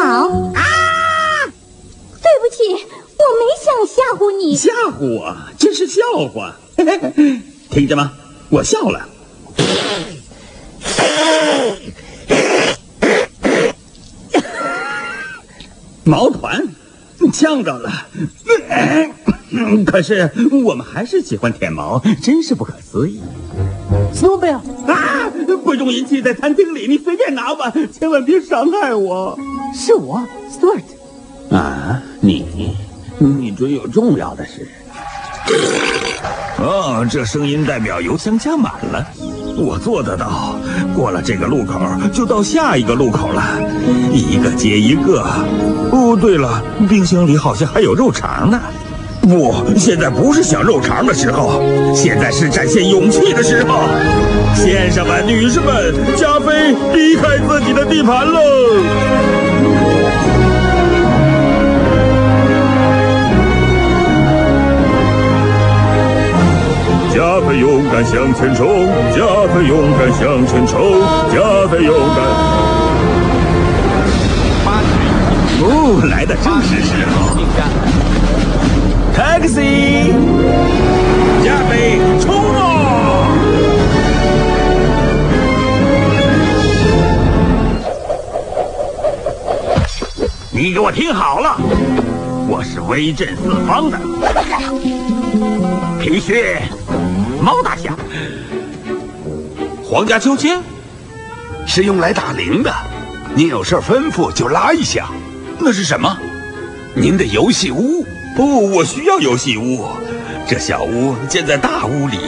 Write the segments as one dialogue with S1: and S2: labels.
S1: 好。啊！对不起，我没想吓唬你。
S2: 吓唬我，真是笑话。听着吗？我笑了。毛团，呛着了。可是我们还是喜欢舔毛，真是不可思议。
S3: 斯诺贝尔
S2: 啊！贵重银器在餐厅里，你随便拿吧，千万别伤害我。
S3: 是我 ，Stuart。
S2: 啊，你准有重要的事。哦，这声音代表油箱加满了，我做得到。过了这个路口就到下一个路口了，一个接一个。哦，对了，冰箱里好像还有肉肠呢。不，现在不是想肉肠的时候，现在是展现勇气的时候。先生们、女士们，加菲离开自己的地盘喽！加菲勇敢向前冲，加菲勇敢向前冲，加菲勇敢。哦，来的正是时候。Taxi， 加菲冲啊！你给我听好了，我是威震四方的皮靴猫大侠。
S4: 皇家秋千是用来打铃的，您有事吩咐就拉一下。
S2: 那是什么？
S4: 您的游戏屋。
S2: 不，我需要游戏屋。这小屋建在大屋里。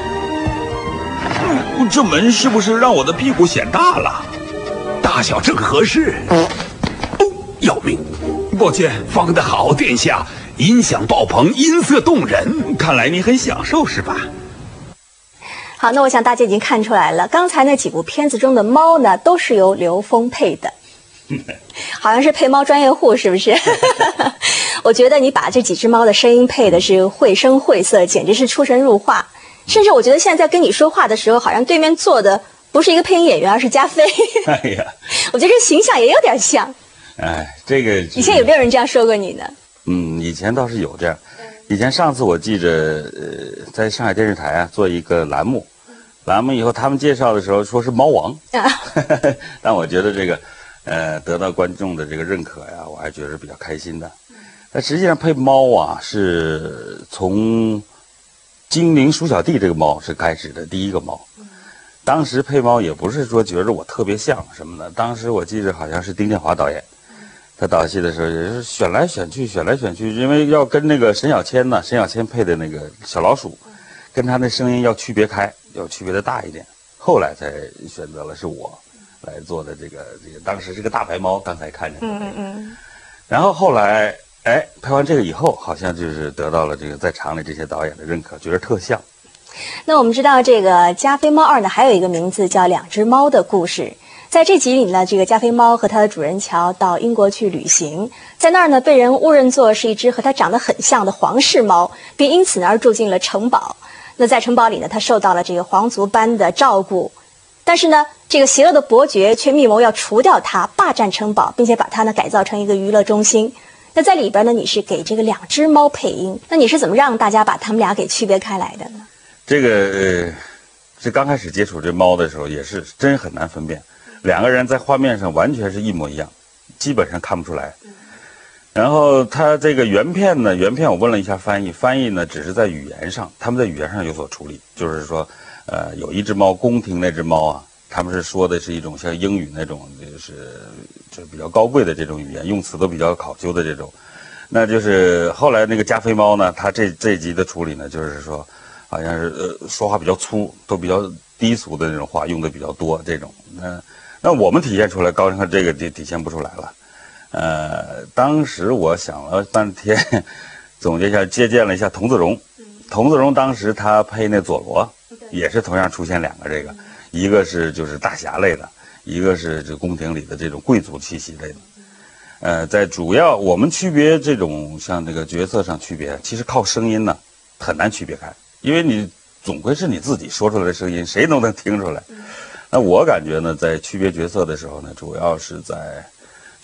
S2: 这门是不是让我的屁股显大了？
S4: 大小正合适。哦，要命！
S2: 抱歉。
S4: 放得好，殿下，音响爆棚，音色动人。
S2: 看来你很享受是吧？
S5: 好，那我想大家已经看出来了，刚才那几部片子中的猫呢，都是由刘峰配的。好像是配猫专业户，是不是？我觉得你把这几只猫的声音配的是绘声绘色，简直是出神入化。甚至我觉得现在在跟你说话的时候，好像对面坐的不是一个配音演员，而是加菲。
S2: 哎呀，
S5: 我觉得这形象也有点像。
S6: 哎，这个
S5: 以前有没有人这样说过你呢？
S6: 以前倒是有这样。以前上次我记着，在上海电视台啊做一个栏目以后，他们介绍的时候说是猫王，但我觉得这个。得到观众的这个认可呀，我还觉得是比较开心的。但实际上配猫啊，是从精灵鼠小弟这个猫是开始的第一个猫。当时配猫也不是说觉得我特别像什么的，当时我记得好像是丁建华导演，他导戏的时候也是选来选去，因为要跟那个沈小千配的那个小老鼠，跟他那声音要区别开，要区别的大一点。后来才选择了是我。来做的这个当时是个大白猫，刚才看见然后后来拍完这个以后，好像就是得到了这个在厂里这些导演的认可，觉得特像。
S5: 那我们知道这个加菲猫2呢，还有一个名字叫两只猫的故事。在这集里呢，这个加菲猫和它的主人乔到英国去旅行，在那儿呢被人误认作是一只和它长得很像的皇室猫，并因此呢而住进了城堡。那在城堡里呢，它受到了这个皇族般的照顾。但是呢，这个邪恶的伯爵却密谋要除掉他，霸占城堡，并且把它呢改造成一个娱乐中心。那在里边呢，你是给这个两只猫配音，那你是怎么让大家把它们俩给区别开来的呢？
S6: 这个是刚开始接触这猫的时候，也是真很难分辨，两个人在画面上完全是一模一样，基本上看不出来。然后他这个原片我问了一下翻译呢只是在语言上，他们在语言上有所处理，就是说。有一只猫，宫廷那只猫啊，他们是说的是一种像英语那种，就是比较高贵的这种语言，用词都比较考究的这种。那就是后来那个加菲猫呢，它这一集的处理呢，就是说，好像是说话比较粗，都比较低俗的那种话用的比较多这种。那我们体现出来，高声这个体现不出来了。当时我想了半天，总结一下，借鉴了一下童自荣。童自荣当时他配那佐罗。也是同样出现两个这个，一个是就是大侠类的，一个是这宫廷里的这种贵族气息类的。在主要我们区别这种像这个角色上区别，其实靠声音呢很难区别开，因为你总归是你自己说出来的声音，谁都能听出来。那我感觉呢，在区别角色的时候呢，主要是在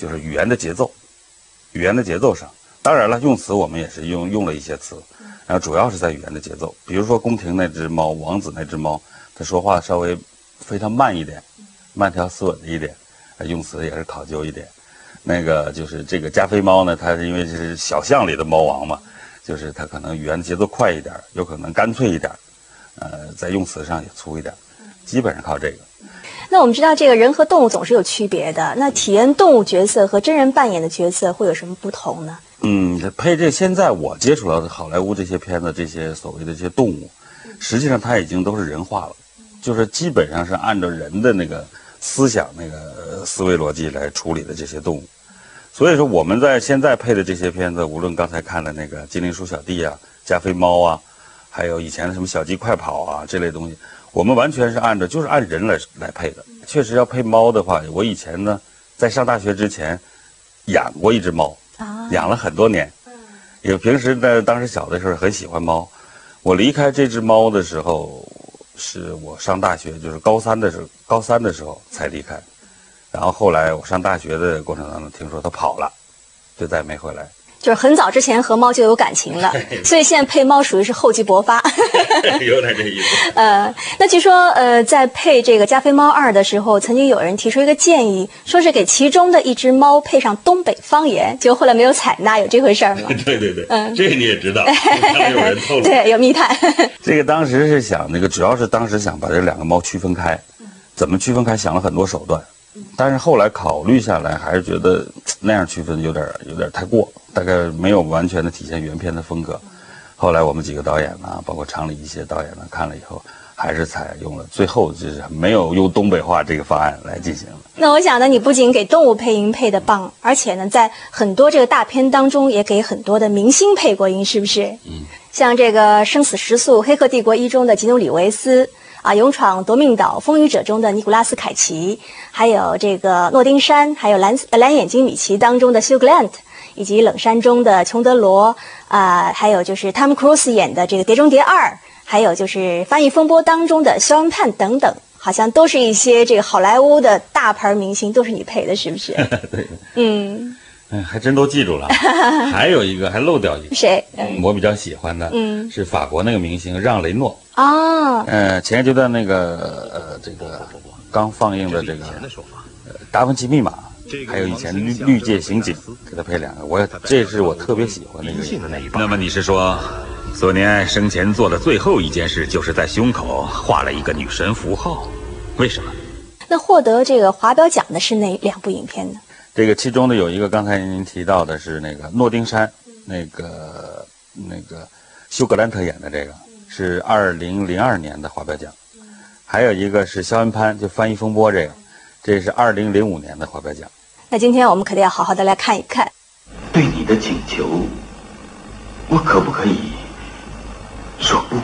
S6: 就是语言的节奏，语言的节奏上。当然了，用词我们也是用了一些词，然后主要是在语言的节奏。比如说宫廷那只猫，王子那只猫，它说话稍微非常慢一点，慢条斯文的一点，用词也是考究一点。那个就是这个加菲猫呢，它是因为是小巷里的猫王嘛，就是它可能语言节奏快一点，有可能干脆一点，在用词上也粗一点，基本上靠这个。
S5: 那我们知道，这个人和动物总是有区别的。那体验动物角色和真人扮演的角色会有什么不同呢？
S6: 配这现在我接触到的好莱坞这些片子，这些所谓的这些动物，实际上它已经都是人化了，就是基本上是按照人的那个思想、那个思维逻辑来处理的这些动物。所以说我们在现在配的这些片子，无论刚才看的那个精灵鼠小弟啊、加菲猫啊，还有以前的什么小鸡快跑啊这类东西，我们完全是按人来配的。确实要配猫的话，我以前呢在上大学之前养过一只猫，养了很多年。也平时呢，当时小的时候很喜欢猫。我离开这只猫的时候，是我上大学，就是高三的时候才离开。然后后来我上大学的过程当中，听说它跑了，就再也没回来。
S5: 就是很早之前和猫就有感情了，所以现在配猫属于是厚积薄发。
S6: 有点这意思。
S5: 那据说在配这个加菲猫2的时候，曾经有人提出一个建议，说是给其中的一只猫配上东北方言，结果后来没有采纳，有这回事吗？
S6: 对，这个你也知道，有人透露。
S5: 对，有密探。
S6: 这个当时是想主要是当时想把这两个猫区分开，怎么区分开，想了很多手段。但是后来考虑下来，还是觉得那样区分有点太过，大概没有完全的体现原片的风格。后来我们几个导演呢，包括厂里一些导演呢，看了以后，还是采用了最后就是没有用东北话这个方案来进行了。
S5: 那我想呢，你不仅给动物配音配得棒，而且呢，在很多这个大片当中也给很多的明星配过音，是不是？像这个《生死时速》《黑客帝国1》中的吉努·里维斯。勇闯夺命岛风雨者中的尼古拉斯凯奇，还有这个诺丁山，还有蓝眼睛米奇当中的休格兰特，以及冷山中的琼德罗，还有就是汤姆·克鲁斯演的这个碟中谍2，还有就是翻译风波当中的肖恩·潘等等，好像都是一些这个好莱坞的大牌明星，都是你配的，是不是？
S6: 对。还真都记住了。还有一个还漏掉一个，
S5: 谁？
S6: 我比较喜欢的，是法国那个明星让·雷诺。前一阶段那个这个刚放映的这个达芬奇密码，还有以前绿界刑警，给他配两个，这是我特别喜欢的一个。
S2: 那么你是说，索尼安生前做的最后一件事，就是在胸口画了一个女神符号？为什么？
S5: 那获得这个华表奖的是哪2部影片呢？
S6: 这个其中的有一个，刚才您提到的是那个诺丁山，那个休格兰特演的这个是2002年的华表奖，还有一个是肖恩·潘，就翻译风波这是2005年的华表奖。
S5: 那今天我们肯定要好好的来看一看。
S7: 对你的请求，我可不可以说不？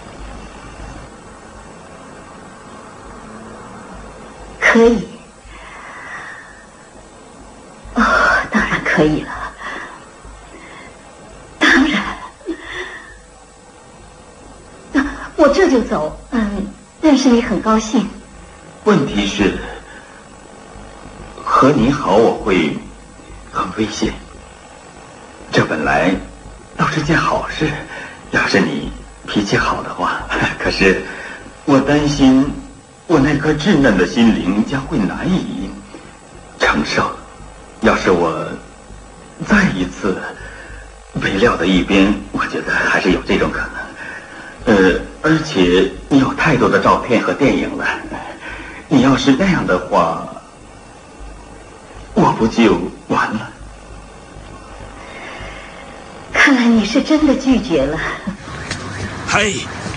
S1: 可以。当然可以了。当然，我这就走。认识你很高兴。
S7: 问题是，和你好我会很危险。这本来倒是件好事，要是你脾气好的话。可是我担心我那颗稚嫩的心灵将会难以承受。要是我再一次被撂到一边，我觉得还是有这种可能。而且你有太多的照片和电影了，你要是那样的话，我不就完了？
S1: 看来你是真的拒绝了。
S2: 嘿，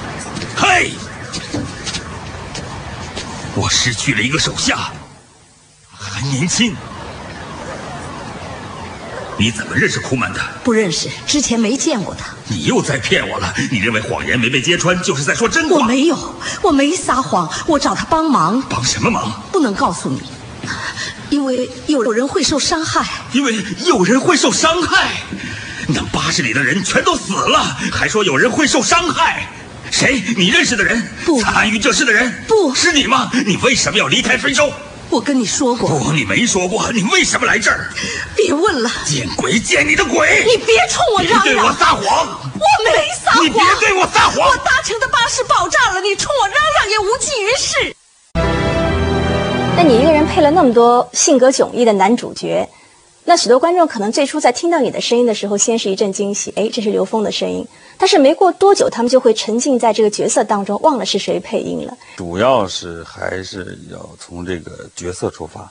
S2: 我失去了一个手下，还年轻。你怎么认识库曼的？
S8: 不认识，之前没见过他。
S2: 你又在骗我了！你认为谎言没被揭穿，就是在说真话？
S8: 我没有，我没撒谎，我找他帮忙。
S2: 帮什么忙？
S8: 不能告诉你，因为有人会受伤害。
S2: 因为有人会受伤害？那80里的人全都死了，还说有人会受伤害？谁？你认识的人？
S8: 不。
S2: 参与这事的人？
S8: 不。
S2: 是你吗？你为什么要离开非洲？
S8: 我跟你说过。
S2: 不，你没说过。你为什么来这儿？
S8: 别问了。
S2: 见鬼！见你的鬼！
S8: 你别冲我嚷嚷！
S2: 别对我撒谎！
S8: 我没撒谎！
S2: 你别对我撒谎！
S8: 我搭乘的巴士爆炸了，你冲我嚷嚷也无济于事。
S5: 那你一个人配了那么多性格迥异的男主角，那许多观众可能最初在听到你的声音的时候，先是一阵惊喜，哎，这是刘峰的声音。但是没过多久，他们就会沉浸在这个角色当中，忘了是谁配音了。
S6: 主要是还是要从这个角色出发。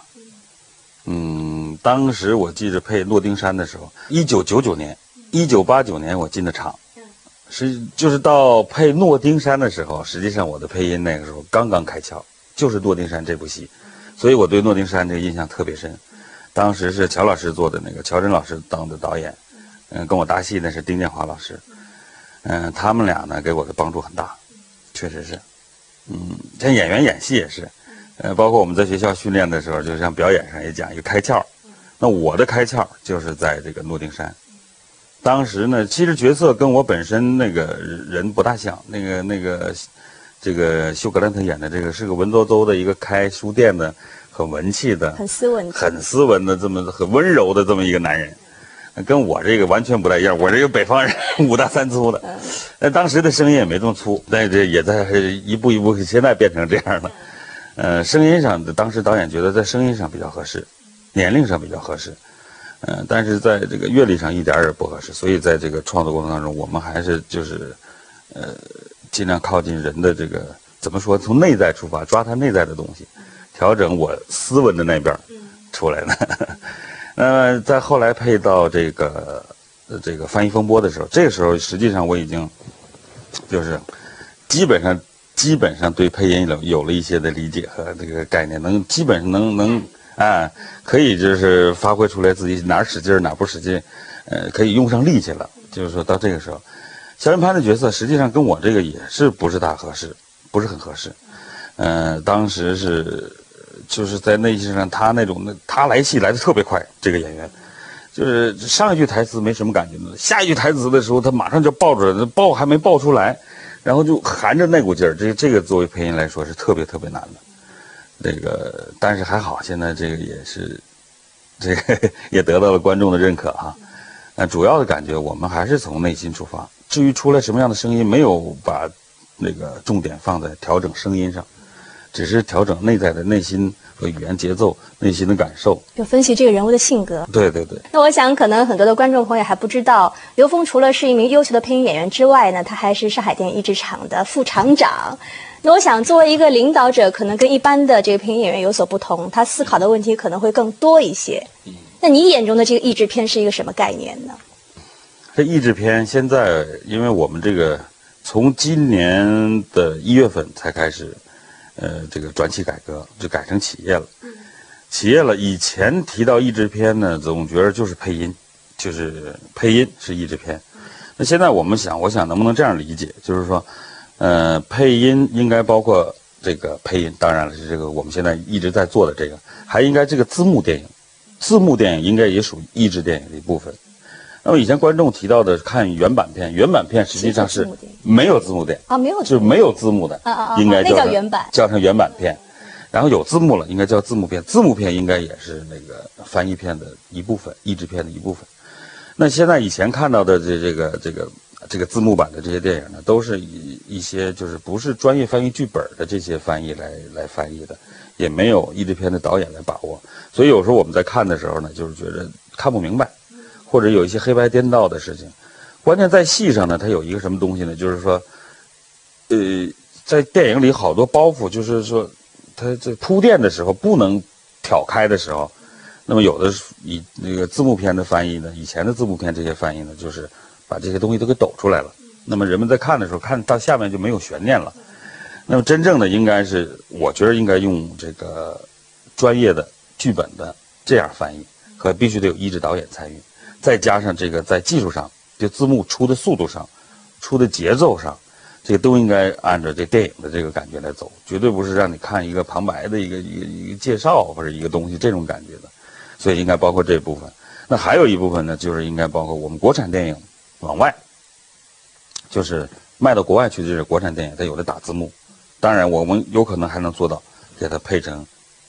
S6: 当时我记着配诺丁山的时候，1999年，1989年我进的厂，就是到配诺丁山的时候，实际上我的配音那个时候刚刚开窍，就是诺丁山这部戏，所以我对诺丁山这个印象特别深。当时是乔老师做的那个乔真老师当的导演，跟我搭戏那是丁建华老师，他们俩呢给我的帮助很大，确实是，像演员演戏也是，包括我们在学校训练的时候，就像表演上也讲一个开窍，那我的开窍就是在这个诺丁山。当时呢，其实角色跟我本身那个人不大像，这个休·格兰特演的这个是个文绉绉的一个开书店的。很文气的，很斯文的，这么很温柔的这么一个男人，跟我这个完全不太一样。我这个北方人，5大3粗的，那当时的声音也没这么粗，但是也在一步一步现在变成这样了。声音上，当时导演觉得在声音上比较合适，年龄上比较合适，但是在这个阅历上一点也不合适，所以在这个创作过程当中，我们还是就是尽量靠近人的这个怎么说，从内在出发，抓他内在的东西。调整我斯文的那边出来的。在后来配到这个翻译风波的时候，这个时候实际上我已经就是基本上对配音有了一些的理解和这个概念，基本上能可以就是发挥出来自己哪儿使劲哪儿不使劲，可以用上力气了。就是说到这个时候，肖云潘的角色实际上跟我这个也是不是很合适。当时就是在内心上，他来戏来的特别快，这个演员，就是上一句台词没什么感觉的，下一句台词的时候，他马上就爆出来，爆还没爆出来，然后就含着那股劲儿，这个作为配音来说是特别特别难的。但是还好，现在这个也是，这个也得到了观众的认可哈。主要的感觉我们还是从内心出发，至于出来什么样的声音，没有把那个重点放在调整声音上。只是调整内在的内心和语言节奏、内心的感受，
S5: 就分析这个人物的性格。
S6: 对。
S5: 那我想，可能很多的观众朋友还不知道，刘峰除了是一名优秀的配音演员之外呢，他还是上海电影译制厂的副厂长。那我想，作为一个领导者，可能跟一般的这个配音演员有所不同，他思考的问题可能会更多一些。那你眼中的这个译制片是一个什么概念呢？
S6: 这译制片现在，因为我们这个从今年的1月份才开始。这个转企改革就改成企业了。以前提到译制片呢，总觉得就是配音，就是配音是译制片。那现在我想能不能这样理解，就是说，配音应该包括这个配音，当然了是这个我们现在一直在做的这个，还应该这个字幕电影应该也属于译制电影的一部分。那么以前观众提到的看原版片实际上是没有字幕的
S5: 啊，没有
S6: 就是没有字幕的应该
S5: 那叫原版，
S6: 叫成原版片。然后有字幕了，应该叫字幕片。字幕片应该也是那个翻译片的一部分，译制片的一部分。那现在以前看到的这个字幕版的这些电影呢，都是以一些就是不是专业翻译剧本的这些翻译来翻译的，也没有译制片的导演来把握。所以有时候我们在看的时候呢，就是觉得看不明白。或者有一些黑白颠倒的事情，关键在戏上呢，它有一个什么东西呢？就是说，在电影里好多包袱，就是说，它这铺垫的时候不能挑开的时候，那么有的以那个字幕片的翻译呢，以前的字幕片这些翻译呢，就是把这些东西都给抖出来了。那么人们在看的时候，看到下面就没有悬念了。那么真正的应该是，我觉得应该用这个专业的剧本的这样翻译，和必须得有译制导演参与。再加上这个在技术上，就字幕出的速度上，出的节奏上，这个都应该按照这电影的这个感觉来走，绝对不是让你看一个旁白的一个介绍或者一个东西这种感觉的，所以应该包括这部分。那还有一部分呢，就是应该包括我们国产电影往外，就是卖到国外去的这个国产电影，它有的打字幕，当然我们有可能还能做到给它配成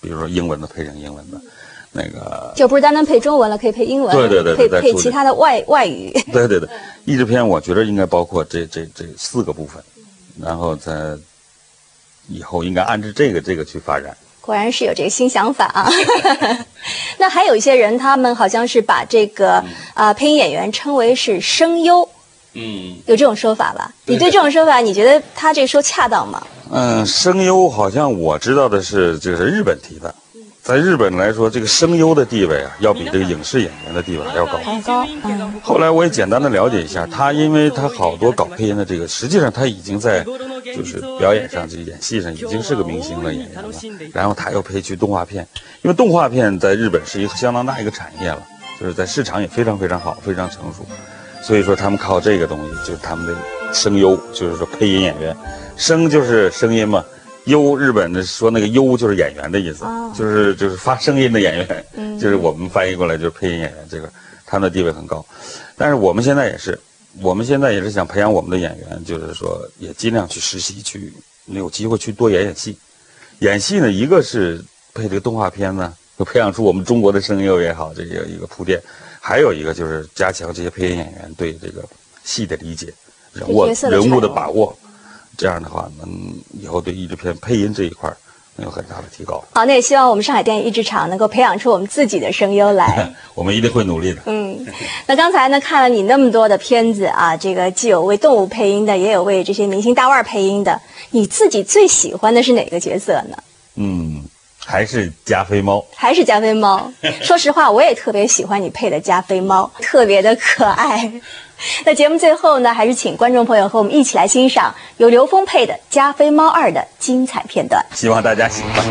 S6: 比如说英文的配成英文的，那个
S5: 就不是单单配中文了，可以配英文，
S6: 对，
S5: 配其他的外语。
S6: 对，译制片我觉得应该包括这4个部分，然后在以后应该按照这个去发展。
S5: 果然是有这个新想法啊！那还有一些人，他们好像是把这个配音演员称为是声优，有这种说法吧？你对这种说法，你觉得他这个说恰当吗？
S6: 声优好像我知道的是，这是日本提的，在日本来说，这个声优的地位啊，要比这个影视演员的地位还要高。后来我也简单的了解一下，他因为他好多搞配音的这个，实际上他已经在就是表演上、这演戏上已经是个明星的演员了。然后他又配去动画片，因为动画片在日本是一个相当大一个产业了，就是在市场也非常非常好，非常成熟。所以说他们靠这个东西，就是他们的声优，就是说配音演员，声就是声音嘛。优日本的说那个优就是演员的意思，就是发声音的演员，就是我们翻译过来就是配音演员，这个他们的地位很高。但是我们现在也是想培养我们的演员，就是说也尽量去实习，去有机会去多演戏。演戏呢，一个是配这个动画片呢，就培养出我们中国的声优也好，这个一个铺垫；还有一个就是加强这些配音演员对这个戏的理解，人物的把握。这样的话，能以后对译制片配音这一块能有很大的提高。
S5: 好，那也希望我们上海电影译制厂能够培养出我们自己的声优来。
S6: 我们一定会努力的。
S5: 那刚才呢，看了你那么多的片子啊，这个既有为动物配音的，也有为这些明星大腕配音的，你自己最喜欢的是哪个角色呢？
S6: 还是加菲猫。
S5: 还是加菲猫。说实话，我也特别喜欢你配的加菲猫，特别的可爱。那节目最后呢，还是请观众朋友和我们一起来欣赏由刘峰配的《加菲猫2》的精彩片段。
S6: 希望大家喜欢。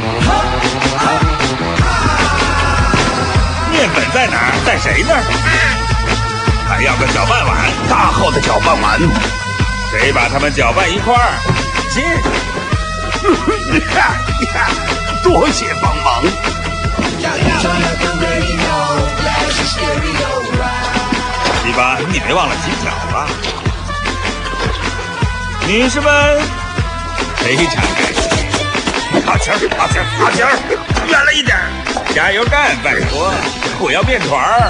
S2: 面粉在哪儿？在谁那儿？还要个搅拌碗，
S4: 大号的搅拌碗。
S2: 谁把它们搅拌一块儿？进。
S4: 多谢帮忙。
S2: 西巴，你别忘了洗脚吧。女士们，非常感谢。好球，远了一点，加油干，拜托，我要面团儿。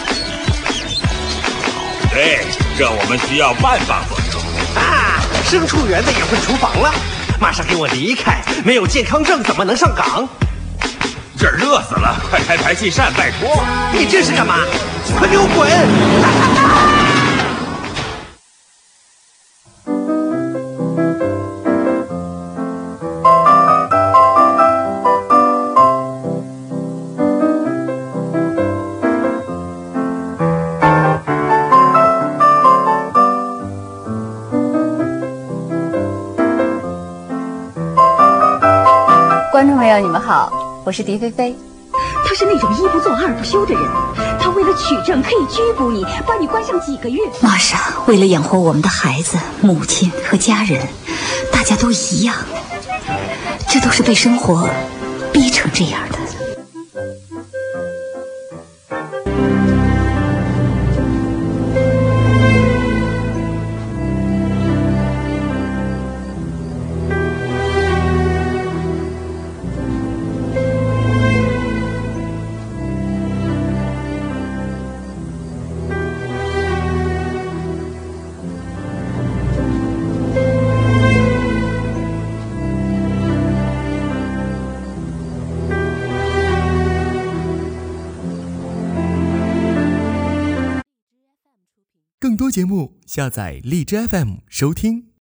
S2: 对，这我们需要办法做出。
S3: 牲畜园的也会厨房了，马上给我离开！没有健康证怎么能上岗？
S2: 这儿热死了，快开排气扇，拜托！
S3: 你这是干嘛？快给我滚！
S9: 观众朋友，你们好，我是狄菲菲。
S1: 他是那种一不做二不休的人，他为了取证可以拘捕你，把你关上几个月。
S8: 玛莎为了养活我们的孩子、母亲和家人，大家都一样，这都是被生活逼成这样的。
S10: 更多节目，下载荔枝 FM 收听。